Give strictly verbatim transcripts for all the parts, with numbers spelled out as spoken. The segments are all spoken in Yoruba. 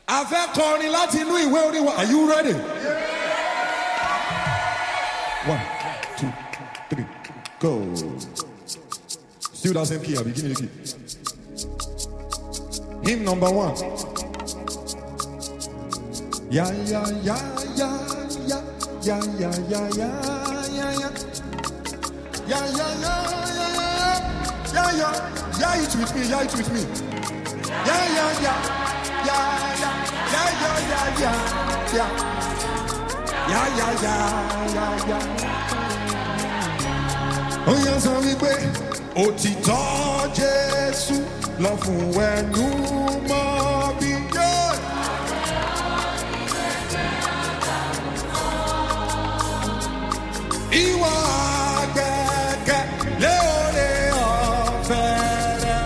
A fẹ́ kọrin láti inú ìwé orin wa. Are you ready? One, two, three, go. Still that same key, I'll be giving you the key. Hymn number one. Ya ya ya ya ya ya ya ya ya ya ya ya ya ya ya ya ya it with me, ya it with me. Ya ya ya ya ya ya ya ya ya ya ya ya ya ya ya. Ó yá sọ wípé òtítọ́ Jésù lọ fún ẹnu mọ́ bí yé. Ìwà gbẹ̀gẹ̀ lé oore ọ̀fẹ́ rẹ̀.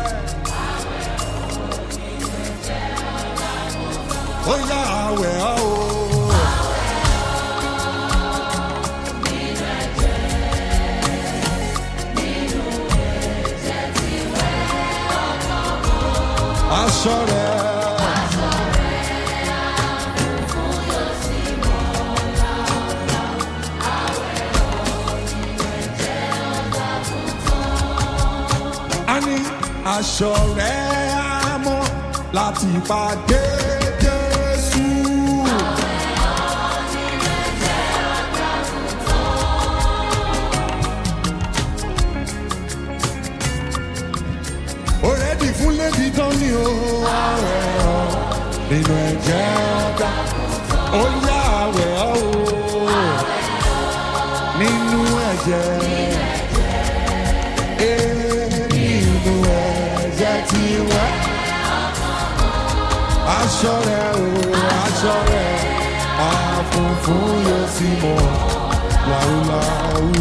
Ó yá àwẹ̀ ọ́ o. Aṣọ rẹ̀. Aṣọ rẹ̀ àmọ́ láti pàdé Jésù. Ó rẹ́dì fún lédi tán ni ó àwẹ̀ ọ́ nínú ẹ̀jẹ̀ ọ̀gá. Ó yá àwẹ̀ ọ́ o nínú ẹ̀jẹ̀. Aṣọ rẹ̀ o, aṣọ rẹ̀, àfùnfún yóò sì mọ̀ láúláú.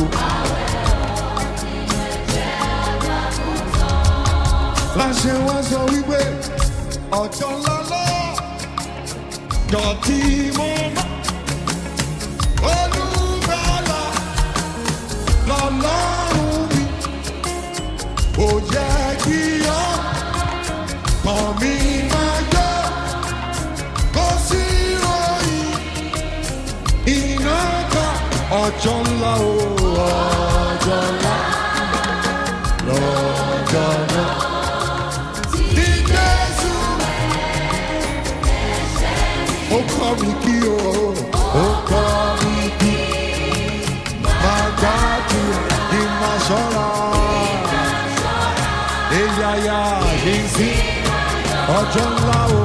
Láṣẹ wá sọ wípé ọjọ́ ńlá lọ́jọ́ tí mo mọ̀ Olùgbàlà lọ́lọ́run mi, ó jẹ́ kí ọkàn mi máa yọ̀. Ọjọ́ ńlá o, ọjọ́ ńlá, lọ́jọ́ ńlá. Ní Jésù, ó kọ́ mi kí o, ó kọ́ mi kí. Máa gbàdúrà kí n máa ṣọ́ra. Eyaya kì í sí ọjọ́ ńlá o.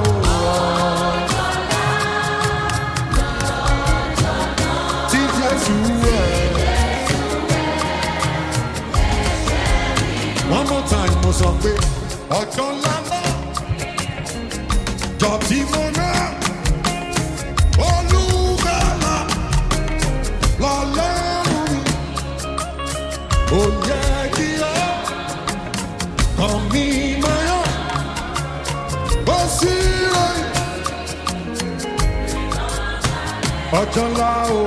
One more time, mo sọ pé ọjọ́ ńlá náà jọ tí mo ná Olùgbàlà lọ́lọ́run mi, ó yẹ kí ọkàn mi máa yọ̀, ó sì ròyìn ọjọ́ ńlá o.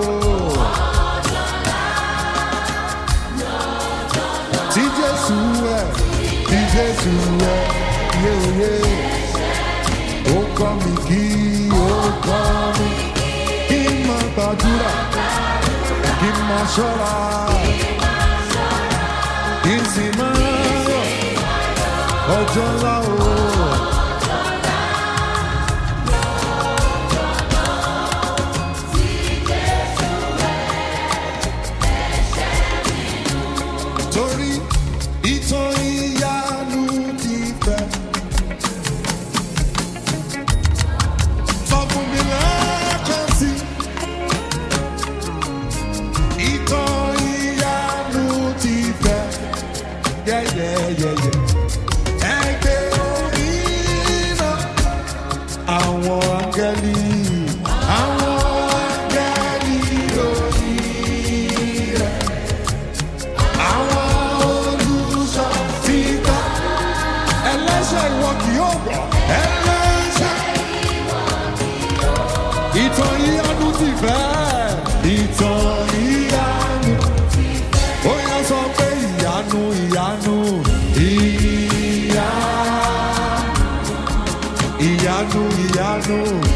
Tí Jésù ẹ̀, tí Jésù ẹ̀, yé oyé. Ó kọ́ mi kí, ó kọ́ mi kí n máa gbàdúrà, kí n máa ṣọ́ra, kí n sì máa yọ̀ ọjọ́ ńlá o. Torí ìtàn ìyanu ti fẹ́. Sọ fún mi lẹ́ẹ̀kan sí. Ìtàn ìyanu ti fẹ́. Yẹ́yẹ́yẹ́yẹ́. Ẹgbẹ́ orí náà. Àwọn áńgẹ́lì. Àwọn áńgẹ́lì orí rẹ̀. Àwọn ẹlẹ́ṣẹ̀ ìwọ kì yóò gbọ́. Ẹlẹ́ṣẹ̀ ìtàn ìyanu ti fẹ́. Ìtàn ìyanu ó yá sọ pé ìyanu ìyanu ìyanu ìyanu ìyanu ìyanu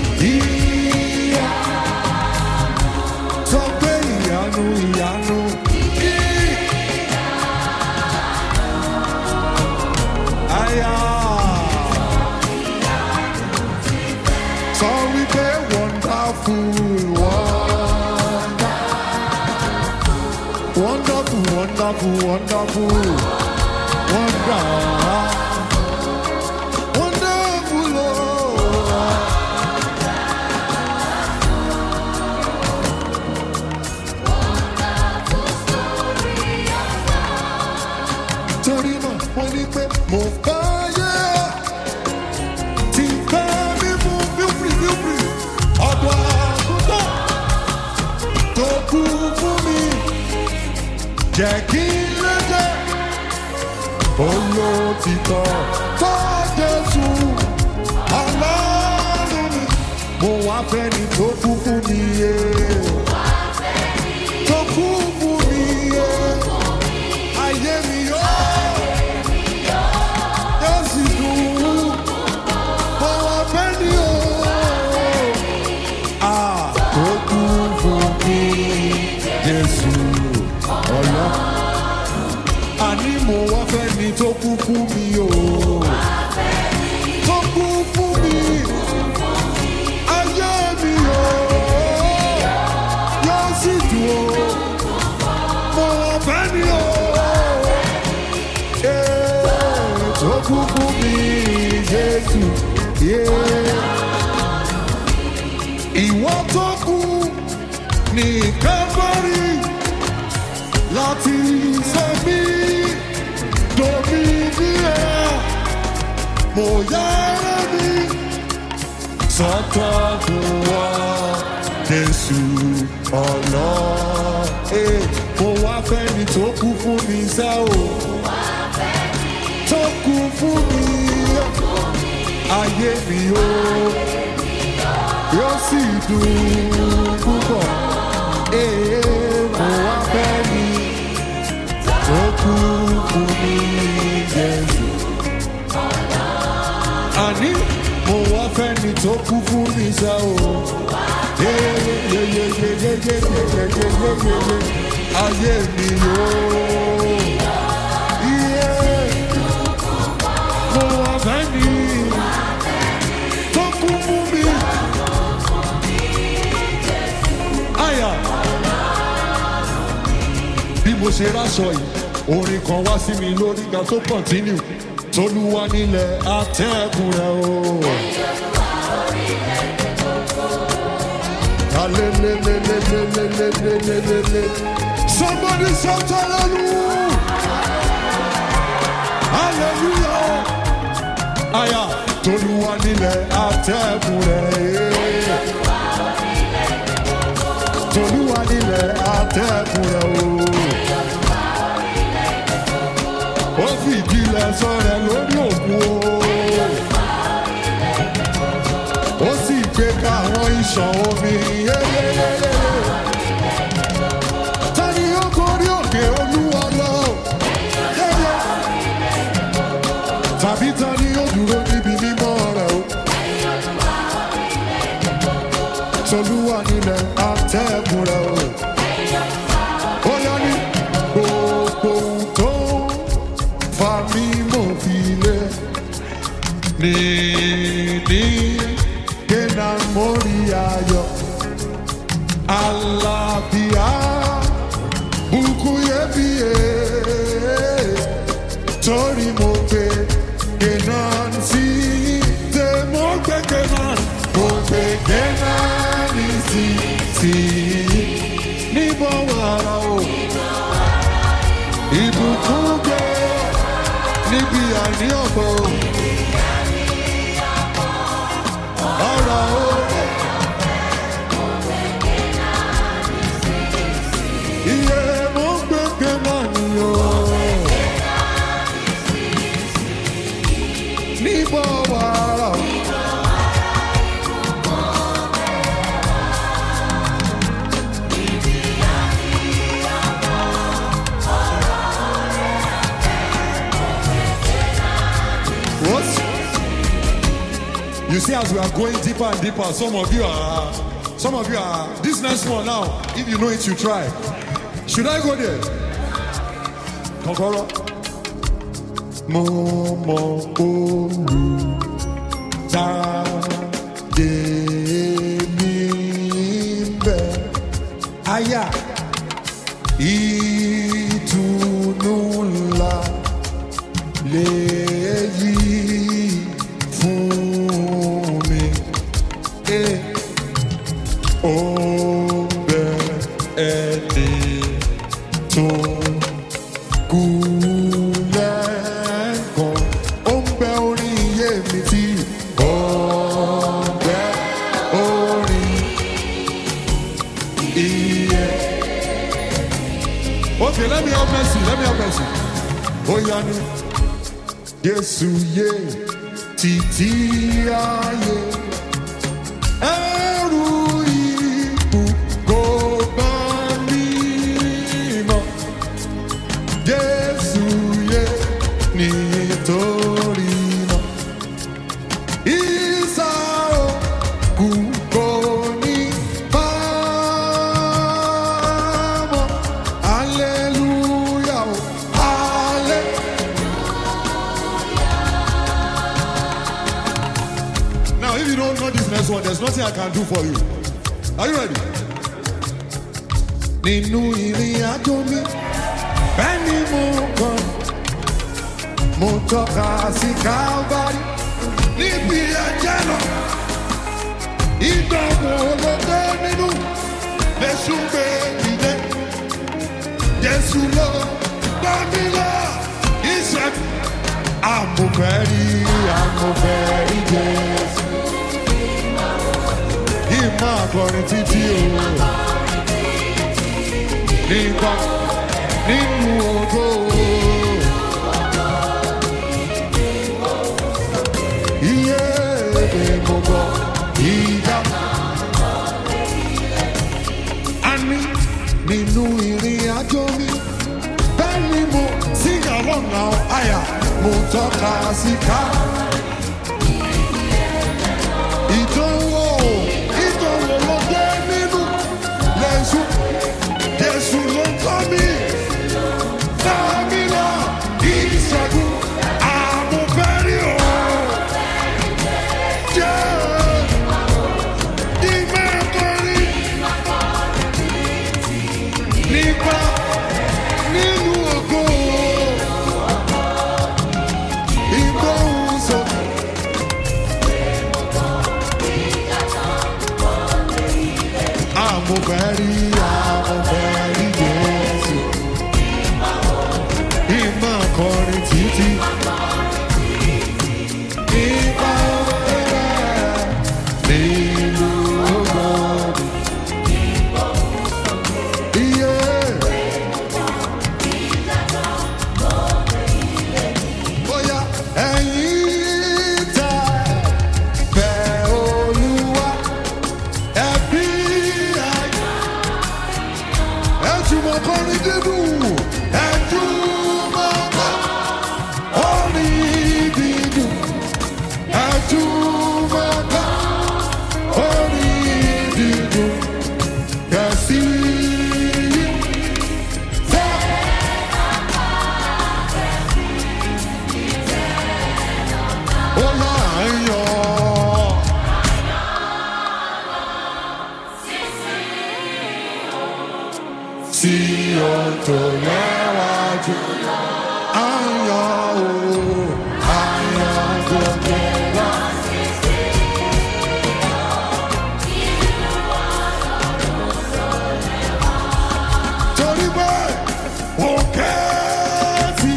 ìyanu sọ pé ìyanu ìyanu àyà sọ wípé wonderful wonderful wonderful wonderful wonderful. Mo fàyè tí fẹ́ mi mú bíúbí bíúbí ọ̀dọ̀ àgùntàn tó kú fún mi jẹ́ kí n lè jẹ́ olótìtọ́ tó Jésù Ọlọ́run mi. Mo wá fẹ́ ni tó kú fún mi yé tó kú fún mi yé ayé mi yó. Àní mo wá fẹ́ ni tó kú fún mi o tó kú fún mi ayé mi o yóò sì dùn o mo wá fẹ́ ni o tó kú fún mi Jésù ìwọ tó kú ní Calvary láti ṣe mí dominia mo yára mi sọ́tọ̀ fún wa Jésù Ọlọ́run. Mo wá fẹ́ ni tó kú fún mi sẹ́ o tó kú fún mi ayé mi o yóò sì dùn púpọ̀. Mo wá fẹ́ ni tó kú fún mi Jésù. Àní mo wá fẹ́ ni tó kú fún mi sá o. Ayé mi yóò. Mo wá fẹ́ ni tó kú fún mi. Àyà. Bí mo ṣe ráṣọ yìí, orin kan wá sí mi lórí ga tó kọ̀ntínú. Tolúwa nílẹ̀ atẹ́gùn rẹ̀ o. Somebody shout hallelujah. Hallelujah. Aya, Tolúwa nílẹ̀ atẹ́gùn rẹ̀. Tolúwa nílẹ̀ atẹ́gùn rẹ̀ o. Ó fìdí ilẹ̀ sọ̀rẹ̀ lórí òkun o. Ó sì gbé ká àwọn ìṣàn omi. Ta ni ó gorí òkè Olúwa lọ? Tàbí ta ni ó dúró níbi mímọ́ rẹ̀ o? Tolúwa nílẹ̀ atẹ́gùn rẹ̀ o. Ó yá ní gbogbo tó fa mímọ́ fi lé ní ní kéna mórí ayọ̀ àlàáfíà bùkú yébíye torí mo gbé kéna sí tẹ mo gbé kéna mo gbé kéna ní sí sí níbo wàrà o ìbùkún gbé níbi àní ọ̀pọ̀ ọ̀rọ̀ o. Iye mo gbé kéna ní o. Níbo wàrà o. as we are going deeper and deeper, some of you are, some of you are, this next one now, if you know it, you try. Should I go there? Kokoro. Momo Olu Ta De Mimbe Aya Itunula Leyi Fumi E Obe Ede To Gulekon Ombe Ori Yemiti Ombe Ori Iye. Okay, let me have mercy, let me have mercy. Oyanu Yesu ye titi aye Eru ibu goba mimo Yesu ye nitori no Isa o kukoni pamo Hallelujah Hallelujah. Now if you don't know this next one, there's nothing I can do for you. Are you ready? Nínú ìrìn àjò mi, bẹ́ẹ̀ ni mo kàn, mo tọ́ka sí Calvary, níbi ẹ̀jẹ̀ lọ. Ìdánwò ló dé nínú, lẹ́sùn gbé ìdè. Jésù ló gbọ́ mi lọ, ìṣẹ́gun. Àmọ̀fẹ́ rí, àmọ̀fẹ́ rí Jésù. Ìmọ̀ akọrin títí o. Nípa nínú ògo. Iye mo gbọ́ ìjà. A ní nínú ìrìn àjò mi. Bẹ́ẹ̀ ni mo sí ọlọ́nà àyà. Mo tọ́ka sí ká. Ìdánwò ìdánwò ló dé nínú lẹ́sùn. Jésù ló ń kọ́ mi. Fámílà ìṣẹ́gun àmúfẹ́rí o. Jẹ́ ìgbẹ́ kọrin nípa nínú ògo. Ìgbóhùn sókè. Àmúfẹ́rí àmúfẹ́rí Jésù. Ìmọ̀ akọrin títí. Nípa ọ̀rẹ́ nínú ògo. Iye. Bóyá ẹ̀yin tẹ́ fẹ́ Olúwa, ẹbí ayé. Ẹ̀jùmọ̀ kọrin dídùn, ẹ̀jùmọ̀ kọrin dídùn, ẹ̀jùmọ̀ kọrin dídùn, kẹ̀sí fẹ́. Ó máa ń yọ. Sí ọ̀tọ̀ lẹ́wájú, ayọ̀ o, ayọ̀ gbogbo wa. Torí pé òkè tí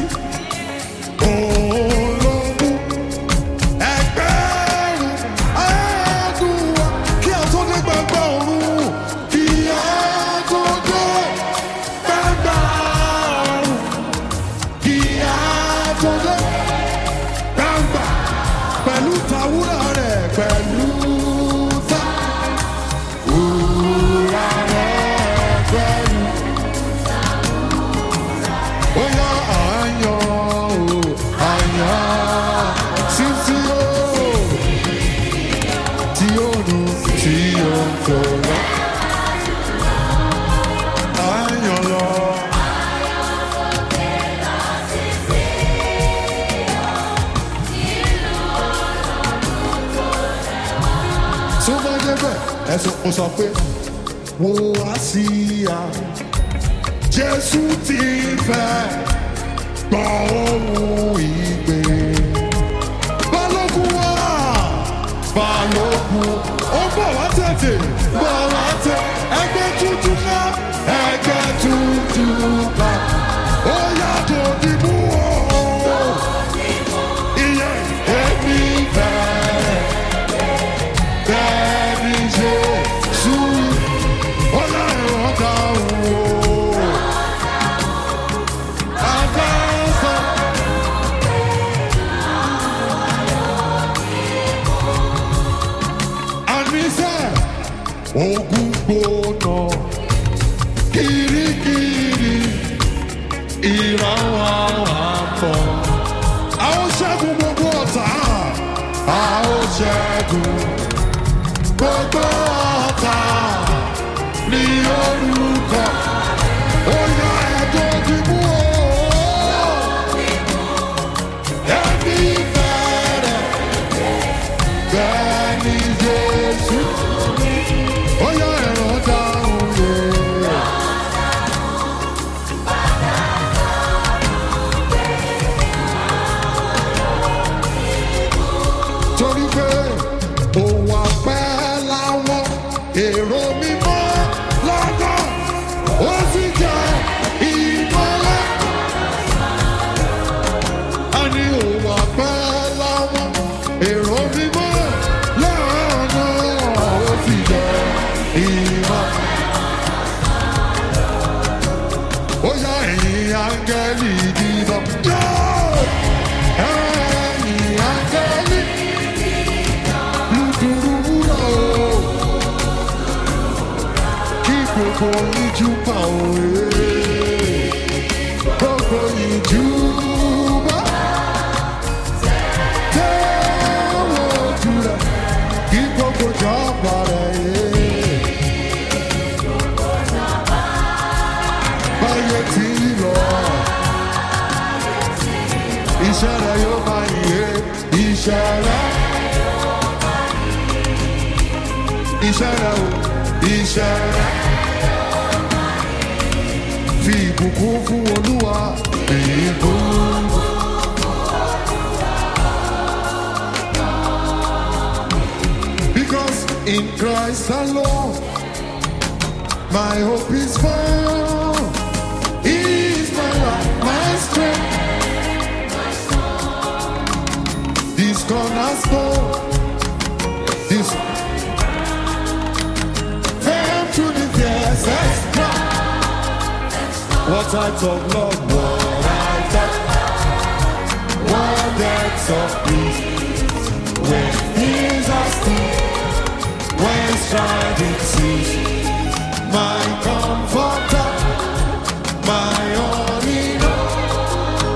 ológun ẹgbẹ̀rún ẹ̀ẹ́dùn wa kí a tó dé gbàgbọ́ ọ̀run, kí a tó dé gbàgbọ́ ọ̀run, kí a tó dé. tó bá débẹ̀ ẹ̀sùn kò sọ pé wo àsíá Jésù ti fẹ́ gbọ́ ohùn ìpè. Balógun wá Balógun ó bọ̀ wá tètè bọ̀ wá tẹ ẹgbẹ́ tuntun ká ẹgbẹ́ tuntun ká ó yàtọ̀ dìbò ó ìyẹn èmi bẹ̀rẹ̀ bẹ́ẹ̀ ni Jésù ó yà ẹ̀rọ dáhùn ó. Ogun gbóná kirikiri ìrànwọ́ àpọ̀. A ó ṣẹ́gun gbogbo ọ̀tá. A ó ṣẹ́gun gbogbo ọ̀tá ní orúkọ. Ó yá ẹ̀jọ̀ dìbò ó. Ẹ̀mí bẹ̀rẹ̀ bẹ́ẹ̀ ni Jésù. Oh yeah, ẹ̀rọ dáhùn yẹ. Torí pé òun àpẹ́ láwọn èrò mímọ́ lọ́gọ́, ó sì jẹ́ ìmọ́lẹ̀. A ní òun àpẹ́ láwọn èrò mímọ́ lọ́gọ́, ó sì jẹ́ ìmọ̀. Ó yá ẹ̀yin áńgẹ́lì dídán. Ẹ̀yin áńgẹ́lì lùdùrúwúrọ̀ o. Kí gbogbo yín júbà òye. Gbogbo yín júbà. Tẹ́wọ̀ ojú rẹ̀ kí gbogbo jọba rẹ̀ yé. Báyé tí lọ, iṣẹ́ rẹ̀ yóò máa yé, iṣẹ́ rẹ̀, iṣẹ́ rẹ̀ o, iṣẹ́ rẹ̀, fi ìbùkún fún Olúwa, ìbùkún. Because in Christ alone, my hope is found. He is my life, my strength. This cornerstone, this firm to the fiercest ground. What types of love, what I touch, what depths of peace. When things are still, when striving cease, my comforter, my all in all.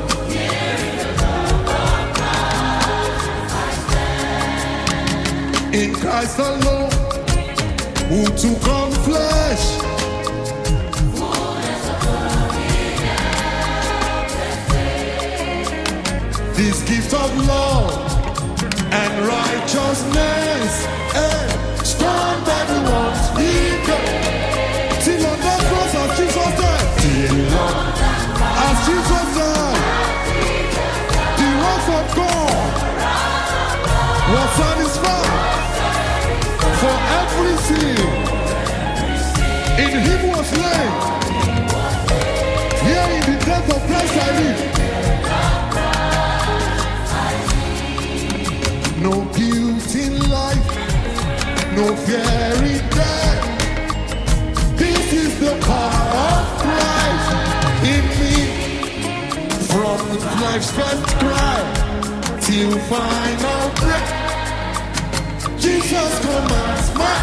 In Christ alone, who took on flesh, this gift of love and righteousness, and strong body once we go. Till on that cross as Jesus died, till on as Jesus died, the wrath of God was satisfied for every sin. In him was slain. Here in the death of Christ I live. No guilt in life, no fear in death. This is the power of Christ in me. From life's first cry till final breath, Jesus commands my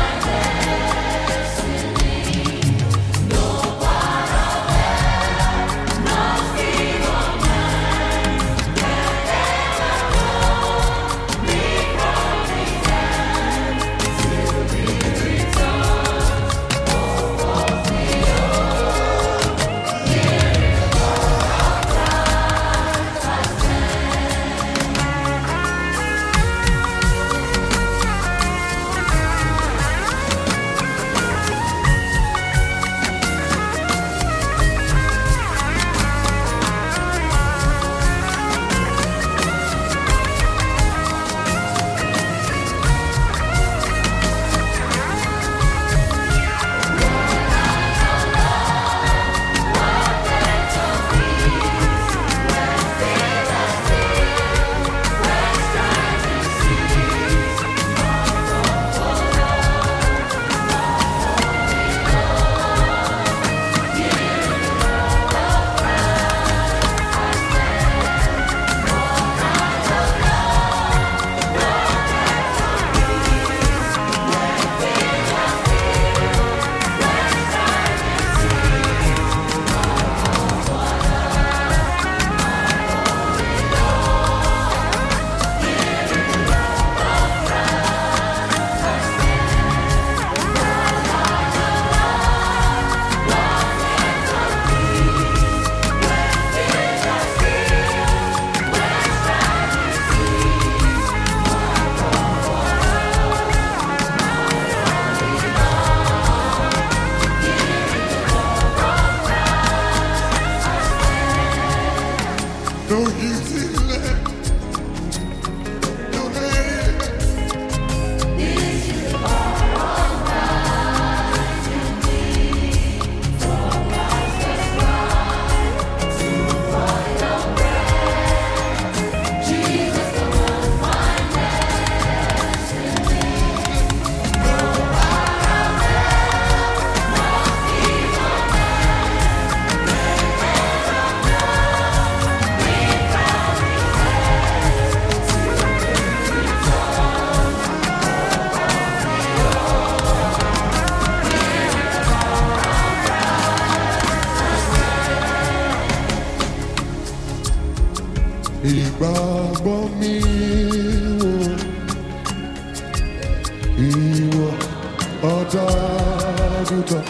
ìwọ ọ̀dọ́-àgùntàn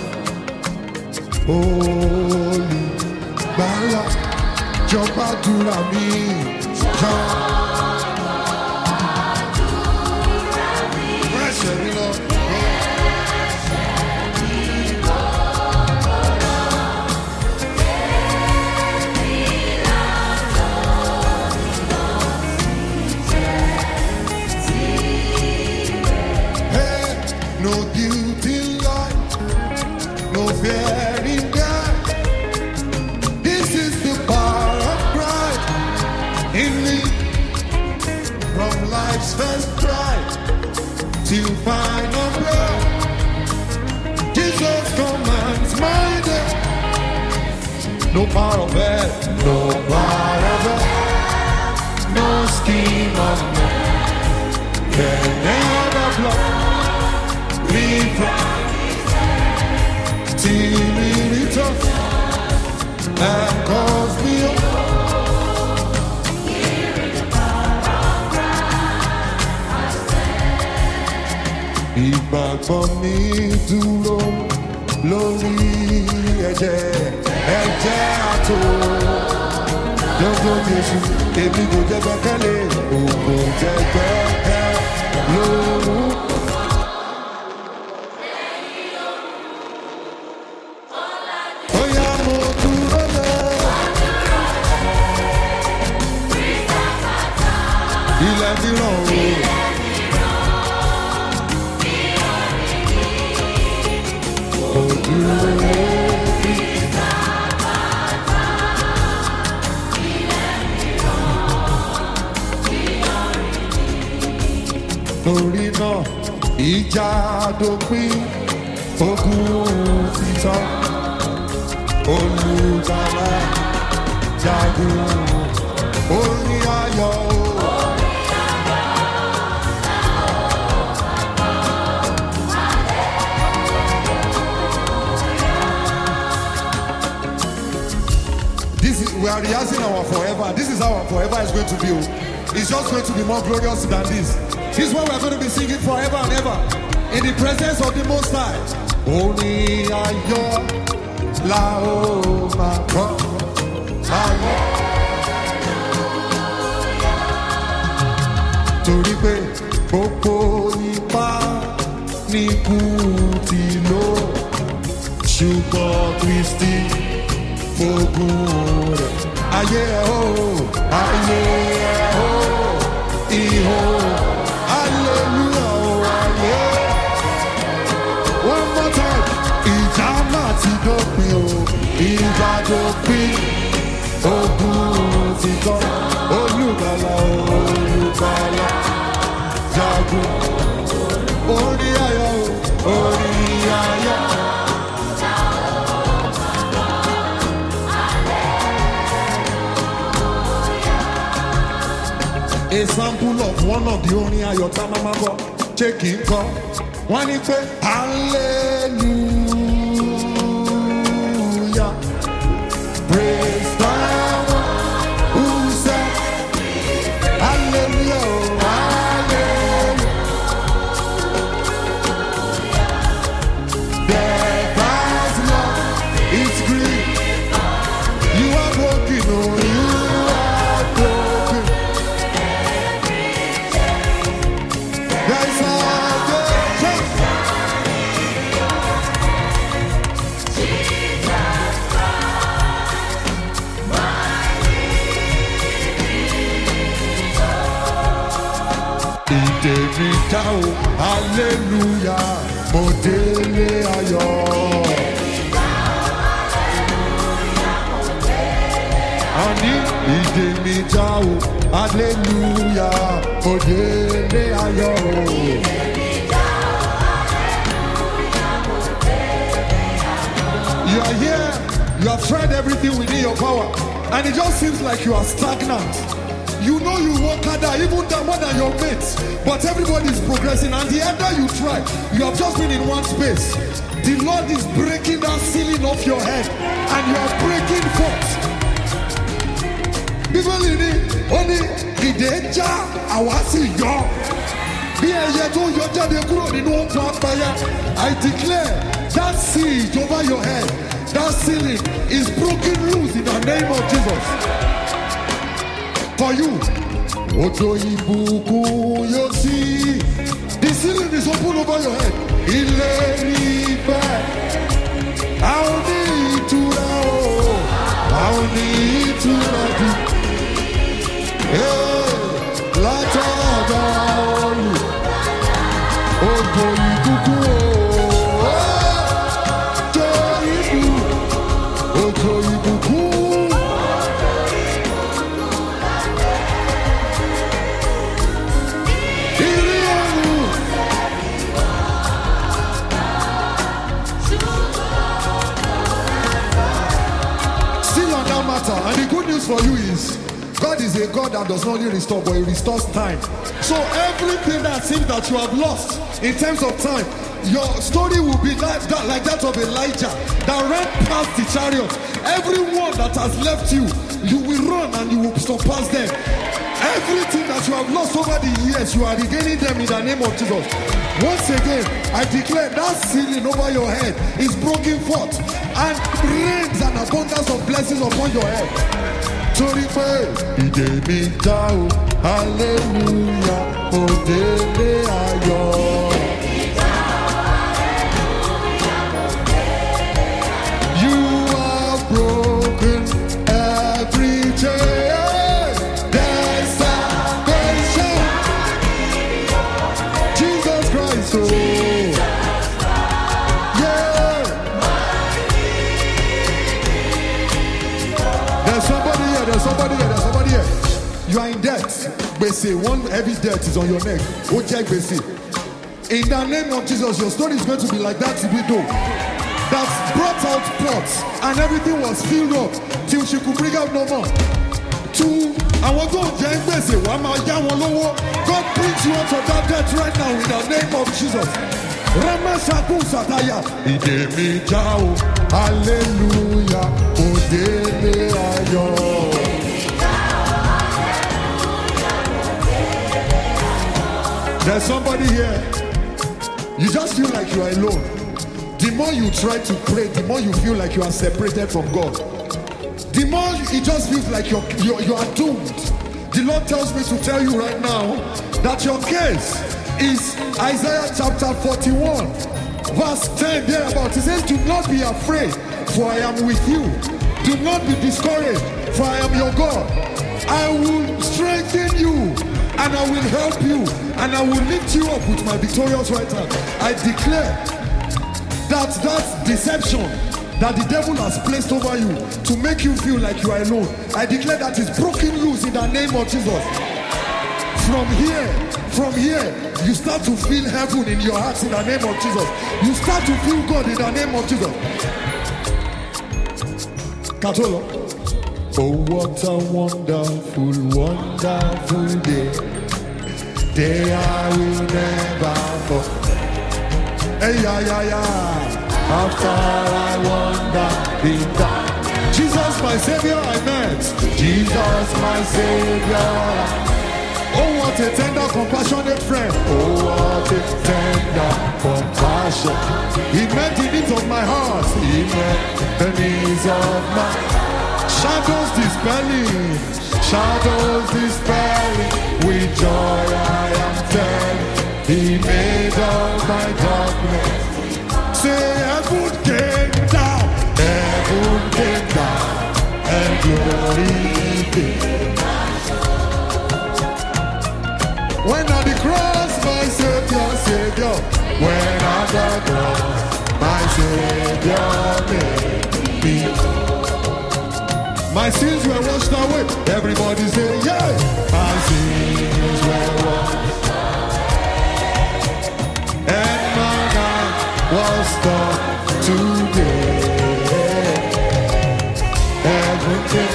olùgbàlà jọba dúrà mí jọ. Rẹ́ṣẹ̀ mi lọ. No guilt in life, no fear in death. This is the power of Christ in me. From life's first cry till final breath, Jesus commands my death. No power of hell, no power of hell, no scheme of man can never block me from till he returns and calls me up. Ìgbàgbọ́ mi dúró lórí ẹ̀jẹ̀ ẹ̀jẹ̀ àtò lọ́jọ́ Jésù èmi kò jẹ́ gbẹ́kẹ̀lé òkò jẹ́ gbẹ́kẹ̀ lóru. Ilẹ̀ ti ràn ó. Torí náà ìjà dópin ogun ti tán olùgbàlà jagun orin ayọ̀ o. We are rehearsing our forever. This is how our forever is going to be. It's just going to be more glorious than this. This is what we are going to be singing forever and ever. In the presence of the Most High. Oni ayo la o ma ko ayo. Torí pé gbogbo ipá ní kú ti lò. Ṣùgbọ́n Kristi fogun rẹ̀. Ayé ẹ̀ o, ayé ẹ̀ o, ihò, hallelujah o, ayé. One more time, ìjà máa ti dópin o, ìjà dópin, ogun ti tán, olùgbàlà o, olùgbàlà, jagun, orí ayọ̀ o, orí ayọ̀. A sample of one of the only ayọ̀ tá máa kọ ṣé kì í kọ wọ́n ní pé hallelujah praise the one who said hallelujah oh, hallelujah death has lost its grip you are broken oh you are broken. Ìdèmí já o, hallelujah, mo délé ayọ̀. Àní ìdèmí já o, hallelujah, mo délé ayọ̀. You are here, you have tried everything within your power, and it just seems like you are stagnant. You know you work harder, even more than your mates, but everybody is progressing, and the elder you try, you have just been in one space. The Lord is breaking that ceiling off your head, and you are breaking forth. People in it, only the danger, I want to see you. I declare that siege over your head, that ceiling is broken loose in the name of Jesus. For you, the ceiling is open over your head. I'll need to know. I'll need to know. Hey, light on you. Oh, boy, you go. Oh, boy, you go. And the good news for you is God is a God that does not only restore, but He restores time. So everything that seems that you have lost in terms of time, your story will be like that, like that of Elijah that ran past the chariot. Everyone that has left you, you will run and you will surpass them. Everything that you have lost over the years, you are regaining them in the name of Jesus. Once again, I declare that ceiling over your head is broken forth and rains an abundance of blessings upon your head. Torí pé ìdè mi já o, hallelujah, òdèlé ayọ̀. You have broken every chain. There's salvation. Jesus Christ, oh. There's somebody here, there's somebody here. You are in debt. Bese, one heavy debt is on your neck. Ojek Bese. In the name of Jesus, your story is going to be like that widow that brought out pots and everything was filled up till she could bring out no more. Two, I want to Ojek Bese. God brings you out of that debt right now in the name of Jesus. Ramashaku Sataya. Idemi Jao. Hallelujah. Odele ayo. There's somebody here. You just feel like you are alone. The more you try to pray, the more you feel like you are separated from God. The more it just feels like you're, you're, you are doomed. The Lord tells me to tell you right now that your case is Isaiah chapter forty-one, verse ten, thereabout. It says, do not be afraid, for I am with you. Do not be discouraged, for I am your God. I will strengthen you, and I will help you, and I will lift you up with my victorious right hand. I declare that that deception that the devil has placed over you to make you feel like you are alone, I declare that is broken loose in the name of Jesus. From here, from here, you start to feel heaven in your heart in the name of Jesus. You start to feel God in the name of Jesus. Katolo. Oh, what a wonderful, wonderful day. Day I will never forget. Hey, yeah, yeah, yeah. After I wander in dark. Jesus, my Savior, I met. Jesus, my Savior. Oh, what a tender, compassionate friend. Oh, what a tender compassion. He met the needs of my heart. He met the needs of my shadows dispelling. Shadows dispelling. With joy I am telling. He made all my darkness. Say, heaven came down. Heaven came down. And glory came. When at the cross, my Savior, Savior. When at the cross, my Savior made me. My sins were washed away. Everybody say, yeah. My sins were washed away. And my night was done today. Everything.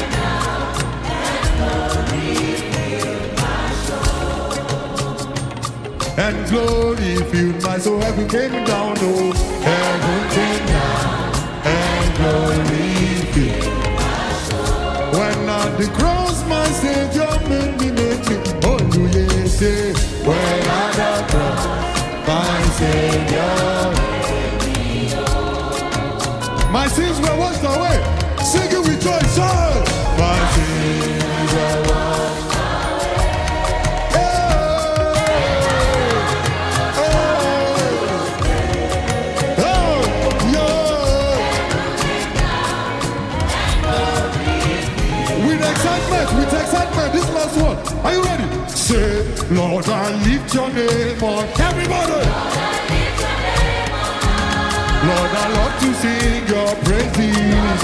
And glory filled my soul. Heaven came down, oh, heaven came down, and glory filled my soul. When at the cross, my Savior made me, made me. Oh, you say, when at the cross. Savior. My sins were washed away. Sing it with joy, son. My sins were washed away. Oh, oh, oh, yeah. With excitement, with excitement, this last one. Are you ready? Say, Lord, I lift your name on. Everybody. Lord, I love to sing your praises.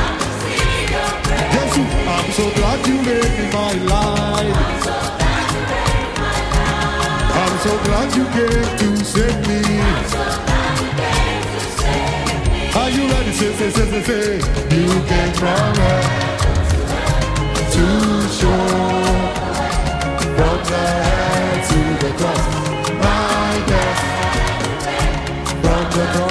Jesus, I'm so glad you made me my life. I'm so glad you came to save me. Are you ready? Say, say, say, say, say. You came from earth to show from the head to the cross. My death from the cross.